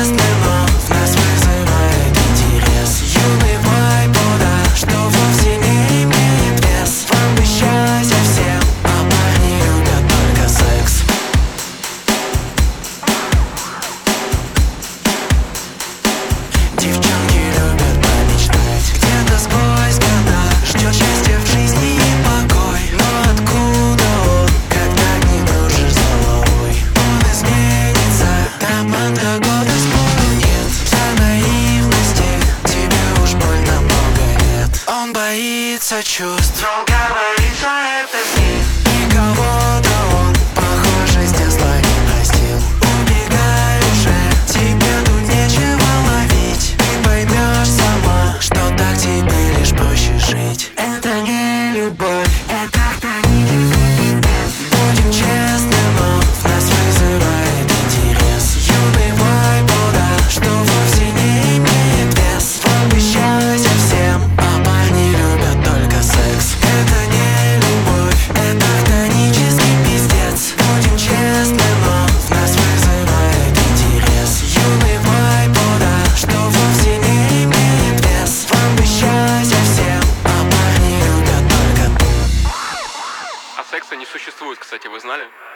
честны, но в нас вызывает интерес. Юный вайб, да, что вовсе не имеет вес. Вам бы счастья всем, а парни любят только секс. Девчонки любят помечтать, где-то сквозь года ждет счастье в жизни и покой. Но откуда он, когда не дружишь с головой? Он изменится, там от года спору нет. За наивности тебе уж больно много лет. Он боится чувств, но говорит, что это с ним. И кого-то он, похоже, с детства не простил. Убегай уже, тебе тут нечего ловить. Ты поймешь сама, что так тебе лишь проще жить. Это не любовь, это будем честны, но в нас вызывает интерес. Юный вайб, да, что вовсе не имеет вес. Вам бы счастья всем, а парни любят только секс. Это не любовь, это хронический пиздец. Будем честны, но в нас вызывает интерес. Юный вайб, да, что вовсе не имеет вес. Вам бы счастья всем, а парни любят только. А секса не существует, кстати, вы знали?